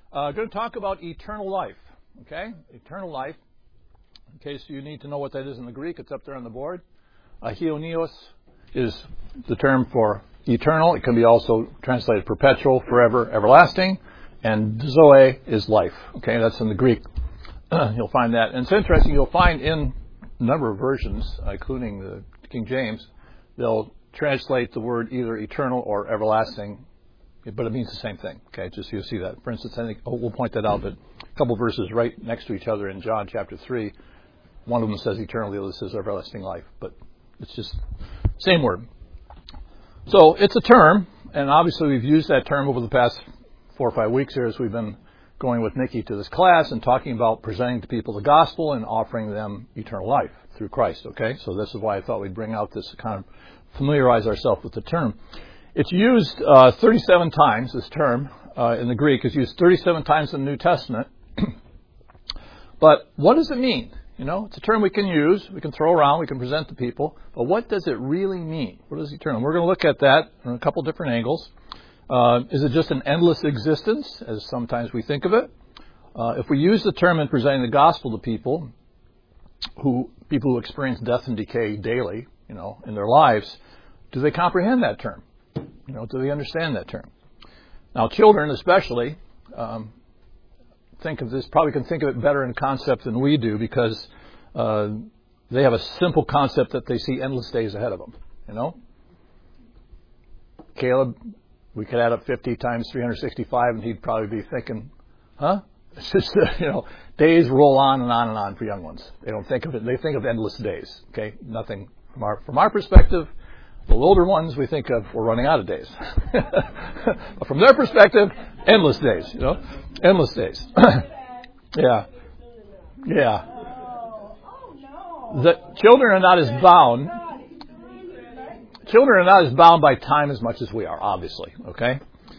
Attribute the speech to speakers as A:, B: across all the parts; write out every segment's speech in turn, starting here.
A: Going to talk about eternal life. Okay? Eternal life. In case you need to know what that is in the Greek, it's up there on the board. Aionios is the term for eternal. It can be also translated perpetual, forever, everlasting. And zoe is life. Okay? That's in the Greek. You'll find that. And it's interesting. You'll find in a number of versions, including the King James, they'll translate the word either eternal or everlasting, but it means the same thing. Okay, just so you'll see that. For instance, I think we'll point that out, but a couple verses right next to each other in John chapter 3, one of them says eternal, the other says everlasting life, but it's just same word. So it's a term, and obviously we've used that term over the past 4 or 5 weeks here as we've been going with Nikki to this class and talking about presenting to people the gospel and offering them eternal life through Christ. Okay, so this is why I thought we'd bring out this kind of familiarize ourselves with the term. It's used 37 times, this term, in the Greek. It's used 37 times in the New Testament. But what does it mean? You know, it's a term we can use, we can throw around, we can present to people. But what does it really mean? What is eternal? We're going to look at that from a couple different angles. Is it just an endless existence, as sometimes we think of it? If we use the term in presenting the gospel to people who experience death and decay daily, you know, in their lives, do they comprehend that term? You know, do they understand that term? Now, children especially think of this, probably can think of it better in concept than we do because they have a simple concept that they see endless days ahead of them, you know? Caleb, we could add up 50 times 365 and he'd probably be thinking, huh? It's just, you know, days roll on and on and on for young ones. They don't think of it, they think of endless days, okay? Nothing, from our perspective, the older ones we think of, we're running out of days. But from their perspective, endless days, you know? Endless days. Yeah. Yeah. The children are not as bound. Children are not as bound by time as much as we are, obviously, okay?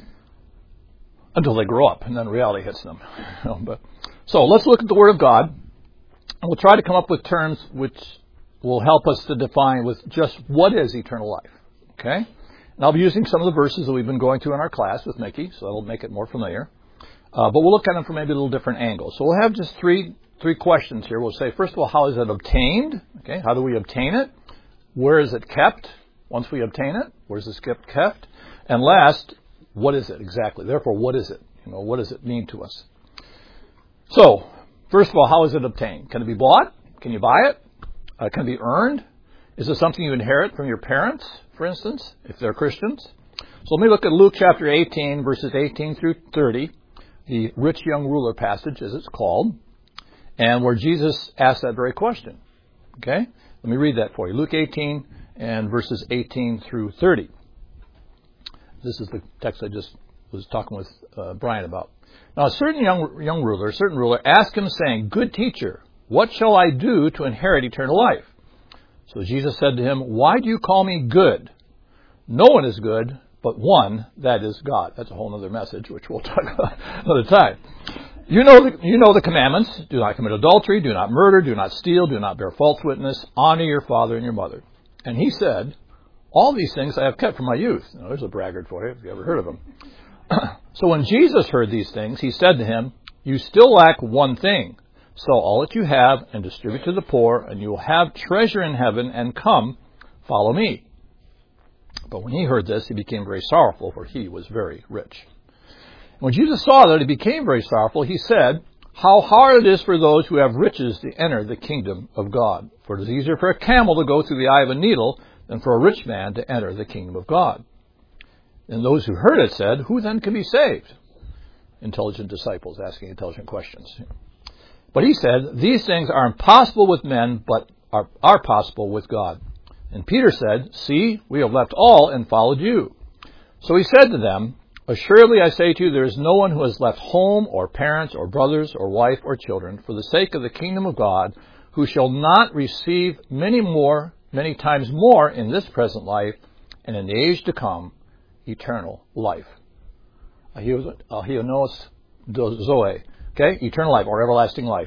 A: Until they grow up, and then reality hits them. So let's look at the Word of God, and we'll try to come up with terms which will help us to define with just what is eternal life, okay? And I'll be using some of the verses that we've been going through in our class with Mickey, so that'll make it more familiar. But we'll look at them from maybe a little different angle. So we'll have just three questions here. We'll say, first of all, how is it obtained? Okay, how do we obtain it? Where is it kept? Once we obtain it, where is this kept? And last, what is it exactly? Therefore, what is it? You know, what does it mean to us? So, first of all, how is it obtained? Can it be bought? Can you buy it? Can it be earned? Is it something you inherit from your parents, for instance, if they're Christians? So let me look at Luke chapter 18, verses 18 through 30, the rich young ruler passage, as it's called, and where Jesus asked that very question. Okay? Let me read that for you. Luke 18 and verses 18 through 30. This is the text I just was talking with Brian about. Now, a certain ruler asked him, saying, "Good teacher, what shall I do to inherit eternal life?" So Jesus said to him, "Why do you call me good? No one is good but one, that is God." That's a whole other message, which we'll talk about another time. You know the commandments. Do not commit adultery, do not murder, do not steal, do not bear false witness, honor your father and your mother. And he said, "All these things I have kept from my youth." Now, there's a braggart for you, if you ever heard of him. So when Jesus heard these things, he said to him, "You still lack one thing. Sell all that you have and distribute to the poor, and you will have treasure in heaven, and come, follow me." But when he heard this, he became very sorrowful, for he was very rich. When Jesus saw that he became very sorrowful, he said, "How hard it is for those who have riches to enter the kingdom of God. For it is easier for a camel to go through the eye of a needle than for a rich man to enter the kingdom of God." And those who heard it said, "Who then can be saved?" Intelligent disciples asking intelligent questions. But he said, "These things are impossible with men, but are possible with God." And Peter said, "See, we have left all and followed you." So he said to them, "Assuredly I say to you, there is no one who has left home or parents or brothers or wife or children for the sake of the kingdom of God, who shall not receive many times more in this present life, and in the age to come, eternal life." Aionios zoe. Okay? Eternal life or everlasting life.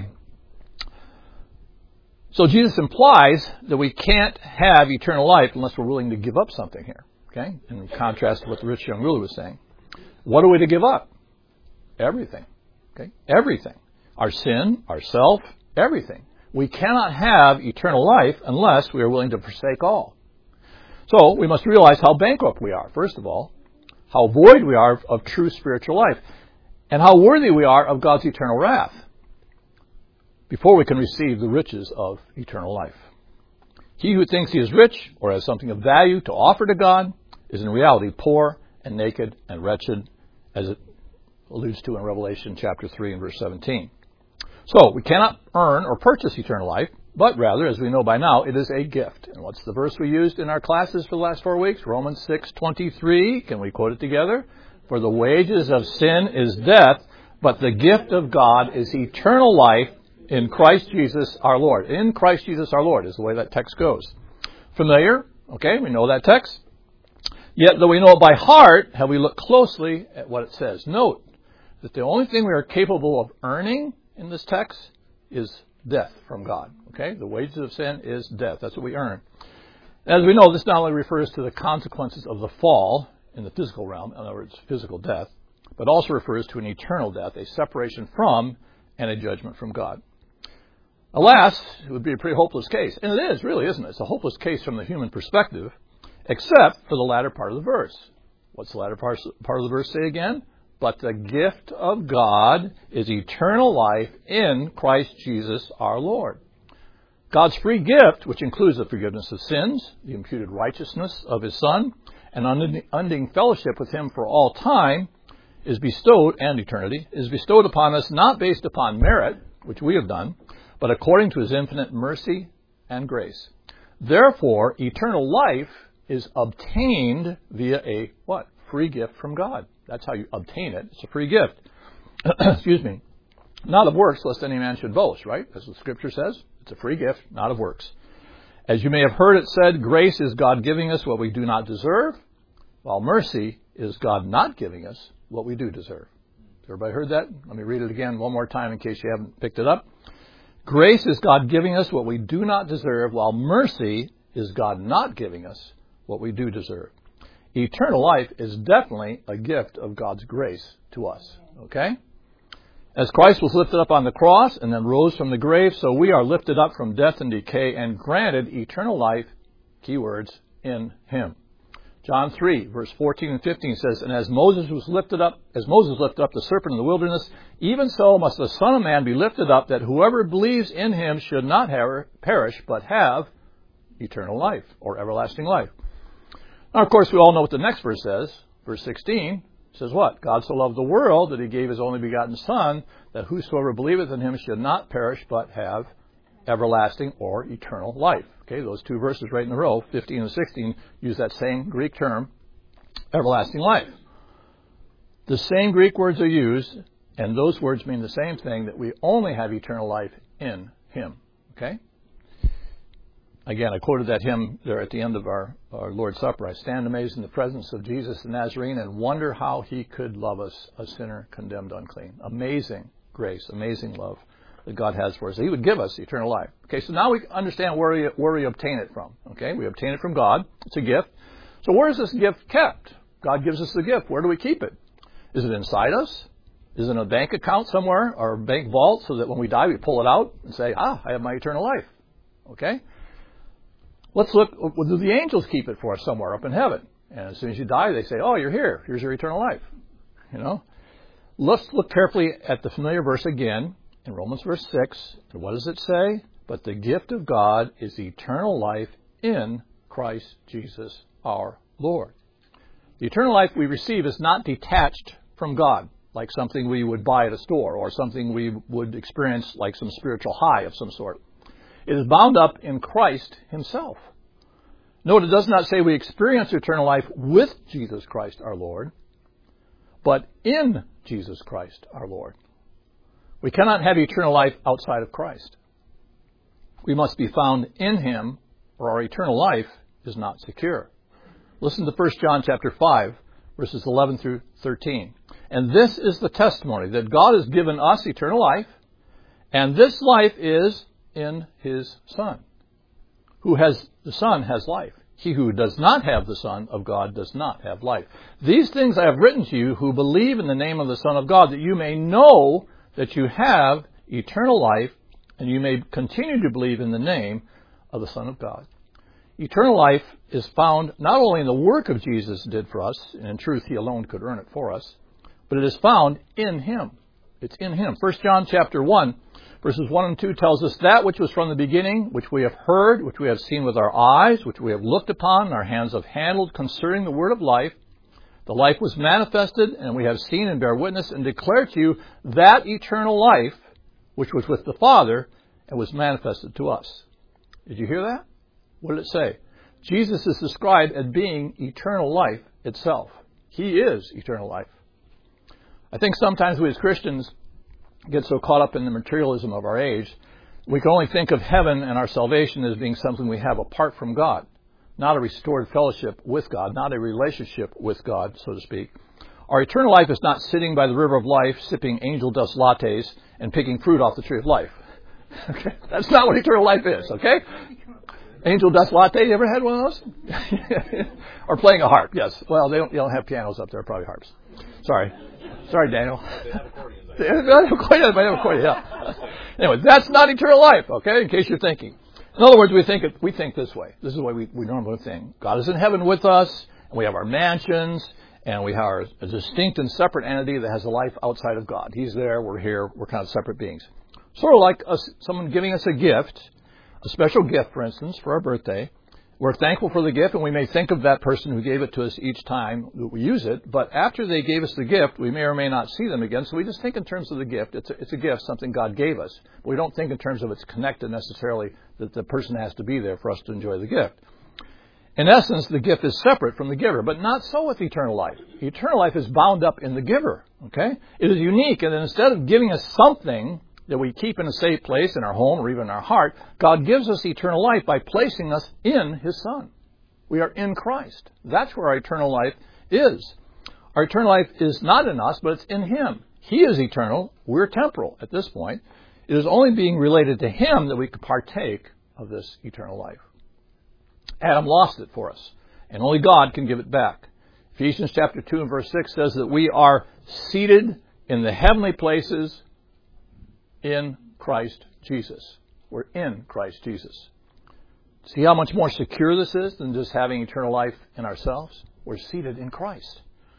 A: So Jesus implies that we can't have eternal life unless we're willing to give up something here. Okay? In contrast to what the rich young ruler was saying. What are we to give up? Everything. Okay? Everything. Our sin, our self, everything. We cannot have eternal life unless we are willing to forsake all. So we must realize how bankrupt we are, first of all, how void we are of true spiritual life, and how worthy we are of God's eternal wrath before we can receive the riches of eternal life. He who thinks he is rich or has something of value to offer to God is in reality poor and naked and wretched, as it alludes to in Revelation chapter 3 and verse 17. So we cannot earn or purchase eternal life, but rather, as we know by now, it is a gift. And what's the verse we used in our classes for the last 4 weeks? Romans 6:23. Can we quote it together? For the wages of sin is death, but the gift of God is eternal life in Christ Jesus our Lord. In Christ Jesus our Lord is the way that text goes. Familiar? Okay, we know that text. Yet, though we know it by heart, have we looked closely at what it says? Note that the only thing we are capable of earning in this text is death from God. Okay? The wages of sin is death. That's what we earn. As we know, this not only refers to the consequences of the fall in the physical realm, in other words, physical death, but also refers to an eternal death, a separation from and a judgment from God. Alas, it would be a pretty hopeless case. And it is, really, isn't it? It's a hopeless case from the human perspective, except for the latter part of the verse. What's the latter part of the verse say again? But the gift of God is eternal life in Christ Jesus our Lord. God's free gift, which includes the forgiveness of sins, the imputed righteousness of His Son, and unending fellowship with Him for all time, is bestowed, and eternity, is bestowed upon us not based upon merit, which we have done, but according to His infinite mercy and grace. Therefore, eternal life is obtained via a, what? Free gift from God. That's how you obtain it. It's a free gift. Excuse me. Not of works, lest any man should boast, right? As the Scripture says, it's a free gift, not of works. As you may have heard it said, grace is God giving us what we do not deserve, while mercy is God not giving us what we do deserve. Everybody heard that? Let me read it again one more time in case you haven't picked it up. Grace is God giving us what we do not deserve, while mercy is God not giving us what we do deserve. Eternal life is definitely a gift of God's grace to us. Okay? As Christ was lifted up on the cross and then rose from the grave, so we are lifted up from death and decay and granted eternal life, keywords, in Him. John 3, verse 14 and 15 says, And as Moses lifted up the serpent in the wilderness, even so must the Son of Man be lifted up, that whoever believes in Him should not perish, but have eternal life, or everlasting life. Now, of course, we all know what the next verse says. Verse 16 says what? God so loved the world that He gave His only begotten Son, that whosoever believeth in Him should not perish, but have everlasting or eternal life. Okay, those two verses right in a row, 15 and 16, use that same Greek term, everlasting life. The same Greek words are used, and those words mean the same thing, that we only have eternal life in Him. Okay? Again, I quoted that hymn there at the end of our Lord's Supper. I stand amazed in the presence of Jesus the Nazarene and wonder how He could love us, a sinner condemned unclean. Amazing grace, amazing love that God has for us. He would give us eternal life. Okay, so now we understand where we obtain it from. Okay, we obtain it from God. It's a gift. So where is this gift kept? God gives us the gift. Where do we keep it? Is it inside us? Is it in a bank account somewhere or a bank vault so that when we die we pull it out and say, I have my eternal life? Okay? Let's look. Do the angels keep it for us somewhere up in heaven? And as soon as you die, they say, you're here. Here's your eternal life. You know? Let's look carefully at the familiar verse again in Romans verse 6. And what does it say? But the gift of God is eternal life in Christ Jesus our Lord. The eternal life we receive is not detached from God, like something we would buy at a store or something we would experience like some spiritual high of some sort. It is bound up in Christ Himself. Note, it does not say we experience eternal life with Jesus Christ our Lord, but in Jesus Christ our Lord. We cannot have eternal life outside of Christ. We must be found in Him, or our eternal life is not secure. Listen to 1 John chapter 5, verses 11 through 13. And this is the testimony, that God has given us eternal life, and this life is in His Son. The Son has life. He who does not have the Son of God does not have life. These things I have written to you who believe in the name of the Son of God, that you may know that you have eternal life, and you may continue to believe in the name of the Son of God. Eternal life is found not only in the work of Jesus did for us, and in truth He alone could earn it for us, but it is found in Him. It's in Him. 1 John chapter 1, verses 1 and 2 tells us that which was from the beginning, which we have heard, which we have seen with our eyes, which we have looked upon, and our hands have handled concerning the word of life. The life was manifested, and we have seen and bear witness and declare to you that eternal life, which was with the Father, and was manifested to us. Did you hear that? What did it say? Jesus is described as being eternal life itself. He is eternal life. I think sometimes we as Christians get so caught up in the materialism of our age, we can only think of heaven and our salvation as being something we have apart from God, not a restored fellowship with God, not a relationship with God, so to speak. Our eternal life is not sitting by the river of life, sipping angel dust lattes, and picking fruit off the tree of life. Okay? That's not what eternal life is, okay? Angel dust latte, you ever had one of those? Or playing a harp, yes. Well, they don't have pianos up there, probably harps. Sorry, Daniel. They have accordion, yeah. Anyway, that's not eternal life, okay, in case you're thinking. In other words, we think this way. This is the way we normally think. God is in heaven with us, and we have our mansions, and we have a distinct and separate entity that has a life outside of God. He's there, we're here, we're kind of separate beings. Sort of like someone giving us a gift, a special gift, for instance, for our birthday. We're thankful for the gift, and we may think of that person who gave it to us each time that we use it. But after they gave us the gift, we may or may not see them again. So we just think in terms of the gift. It's a gift, something God gave us. But we don't think in terms of it's connected necessarily that the person has to be there for us to enjoy the gift. In essence, the gift is separate from the giver, but not so with eternal life. Eternal life is bound up in the giver. Okay, it is unique, and instead of giving us something that we keep in a safe place in our home or even in our heart, God gives us eternal life by placing us in His Son. We are in Christ. That's where our eternal life is. Our eternal life is not in us, but it's in Him. He is eternal. We're temporal at this point. It is only being related to Him that we can partake of this eternal life. Adam lost it for us, and only God can give it back. Ephesians chapter 2 and verse 6 says that we are seated in the heavenly places in Christ Jesus. We're in Christ Jesus. See how much more secure this is than just having eternal life in ourselves? We're seated in Christ.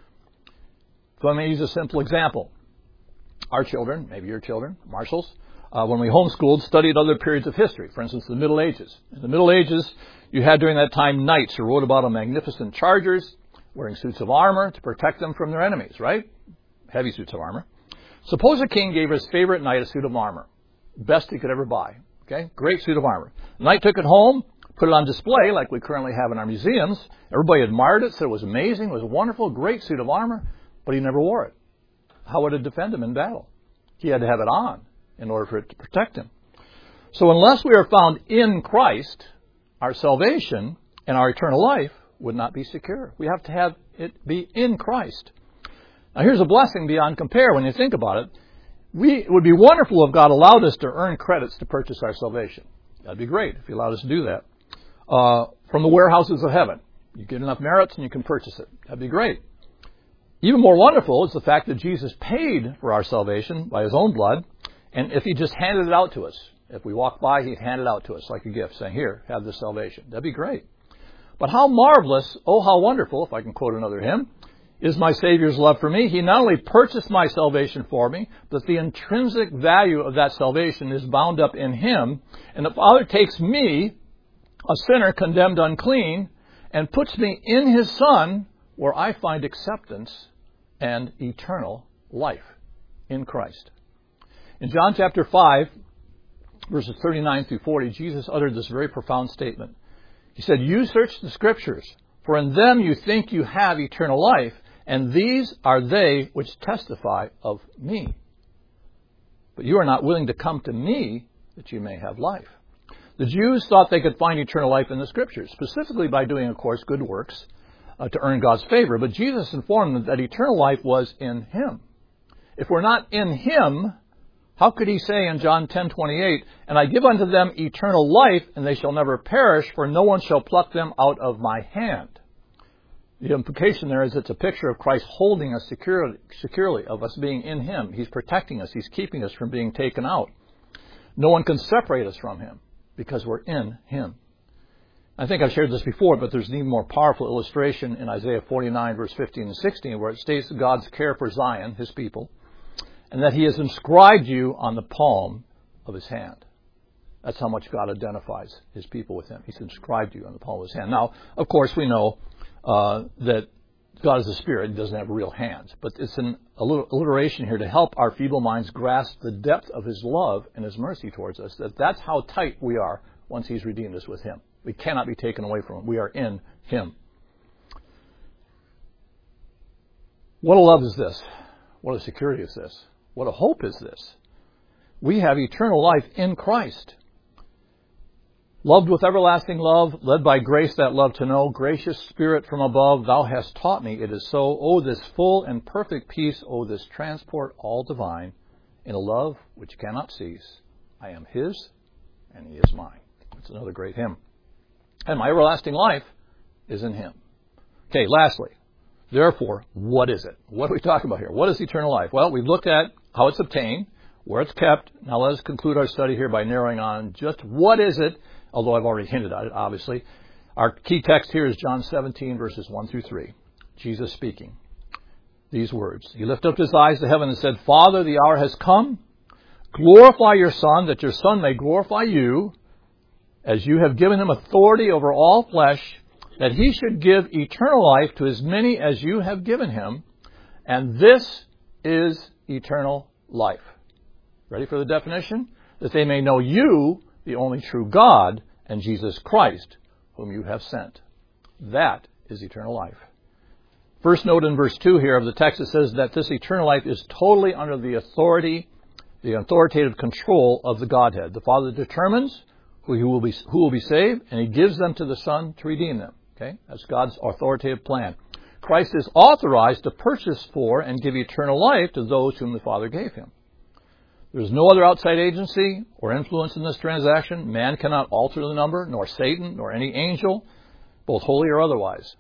A: So let me use a simple example. Our children, maybe your children, Marshalls, when we homeschooled, studied other periods of history. For instance, the Middle Ages. In the Middle Ages, you had during that time knights who rode about on magnificent chargers, wearing suits of armor to protect them from their enemies, right? Heavy suits of armor. Suppose a king gave his favorite knight a suit of armor. Best he could ever buy. Okay? Great suit of armor. The knight took it home, put it on display like we currently have in our museums. Everybody admired it, said it was amazing, it was a wonderful, great suit of armor, but he never wore it. How would it defend him in battle? He had to have it on in order for it to protect him. So unless we are found in Christ, our salvation and our eternal life would not be secure. We have to have it be in Christ. Now here's a blessing beyond compare when you think about it. It would be wonderful if God allowed us to earn credits to purchase our salvation. That'd be great if He allowed us to do that. From the warehouses of heaven. You get enough merits and you can purchase it. That'd be great. Even more wonderful is the fact that Jesus paid for our salvation by His own blood. And if He just handed it out to us, if we walk by, He'd hand it out to us like a gift, saying, here, have this salvation. That'd be great. But how marvelous, oh how wonderful, if I can quote another hymn, is my Savior's love for me. He not only purchased my salvation for me, but the intrinsic value of that salvation is bound up in Him. And the Father takes me, a sinner condemned unclean, and puts me in His Son, where I find acceptance and eternal life in Christ. In John chapter 5, verses 39 through 40, Jesus uttered this very profound statement. He said, you search the Scriptures, for in them you think you have eternal life, and these are they which testify of me. But you are not willing to come to me that you may have life. The Jews thought they could find eternal life in the Scriptures, specifically by doing, of course, good works to earn God's favor. But Jesus informed them that eternal life was in Him. If we're not in Him, How could he say in John 10:28, "And I give unto them eternal life, and they shall never perish, for no one shall pluck them out of my hand"? The implication there is it's a picture of Christ holding us securely, of us being in him. He's protecting us. He's keeping us from being taken out. No one can separate us from him because we're in him. I think I've shared this before, but there's an even more powerful illustration in Isaiah 49, verse 15 and 16, where it states God's care for Zion, his people, and that he has inscribed you on the palm of his hand. That's how much God identifies his people with him. He's inscribed you on the palm of his hand. Now, of course, we know that God is a spirit. He doesn't have real hands. But it's an alliteration here to help our feeble minds grasp the depth of his love and his mercy towards us, that's how tight we are once he's redeemed us with him. We cannot be taken away from him. We are in him. What a love is this? What a security is this? What a hope is this? We have eternal life in Christ. Loved with everlasting love, led by grace that love to know, gracious Spirit from above, thou hast taught me it is so. Oh, this full and perfect peace, oh, this transport all divine, in a love which cannot cease. I am his, and he is mine. It's another great hymn. And my everlasting life is in him. Okay, lastly, therefore, what is it? What are we talking about here? What is eternal life? Well, we've looked at how it's obtained, where it's kept. Now let us conclude our study here by narrowing on just what is it, although I've already hinted at it, obviously. Our key text here is John 17, verses 1 through 3. Jesus speaking these words. He lifted up his eyes to heaven and said, Father, the hour has come. Glorify your Son, that your Son may glorify you, as you have given him authority over all flesh, that he should give eternal life to as many as you have given him. And this is eternal life. Ready for the definition? That they may know you, the only true God, and Jesus Christ, whom you have sent. That is eternal life. First note in verse 2 here of the text, it says that this eternal life is totally under the authoritative control of the Godhead. The Father determines who will be saved, and he gives them to the Son to redeem them. Okay? That's God's authoritative plan. Christ is authorized to purchase for and give eternal life to those whom the Father gave him. There is no other outside agency or influence in this transaction. Man cannot alter the number, nor Satan, nor any angel, both holy or otherwise.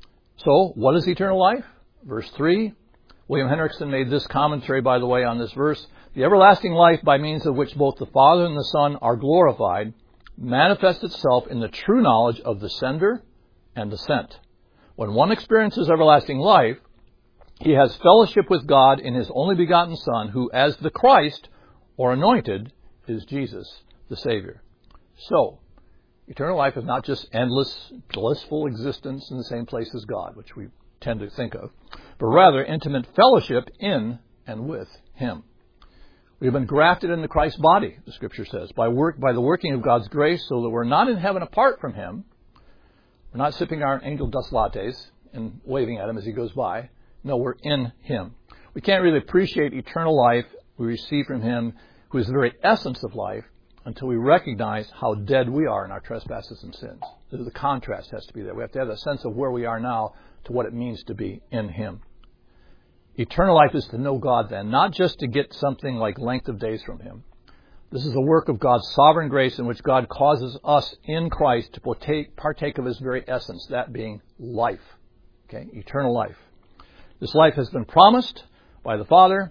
A: So, what is eternal life? Verse 3. William Hendrickson made this commentary, by the way, on this verse. The everlasting life by means of which both the Father and the Son are glorified manifests itself in the true knowledge of the sender and the sent. When one experiences everlasting life, he has fellowship with God in his only begotten Son, who as the Christ, or anointed, is Jesus, the Savior. So, eternal life is not just endless, blissful existence in the same place as God, which we tend to think of, but rather intimate fellowship in and with him. We have been grafted into Christ's body, the Scripture says, by the working of God's grace, so that we're not in heaven apart from him. We're not sipping our angel dust lattes and waving at him as he goes by. No, we're in him. We can't really appreciate eternal life we receive from him, who is the very essence of life, until we recognize how dead we are in our trespasses and sins. The contrast has to be there. We have to have a sense of where we are now to what it means to be in him. Eternal life is to know God then, not just to get something like length of days from him. This is a work of God's sovereign grace in which God causes us in Christ to partake of his very essence, that being life. Okay, eternal life. This life has been promised by the Father,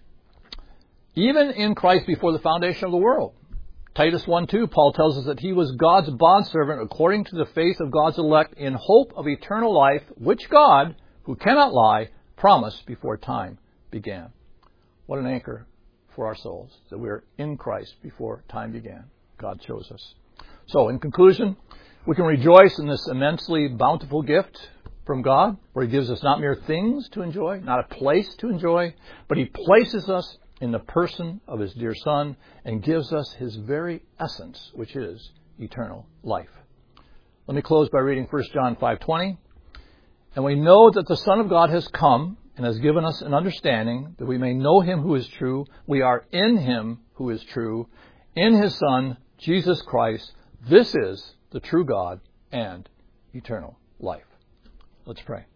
A: even in Christ before the foundation of the world. Titus 1:2, Paul tells us that he was God's bondservant according to the faith of God's elect in hope of eternal life, which God, who cannot lie, promised before time began. What an anchor for our souls, that we are in Christ before time began. God chose us. So, in conclusion, we can rejoice in this immensely bountiful gift from God, where he gives us not mere things to enjoy, not a place to enjoy, but he places us in the person of his dear Son and gives us his very essence, which is eternal life. Let me close by reading 1 John 5:20. And we know that the Son of God has come and has given us an understanding that we may know him who is true. We are in him who is true, in his Son, Jesus Christ. This is the true God and eternal life. Let's pray.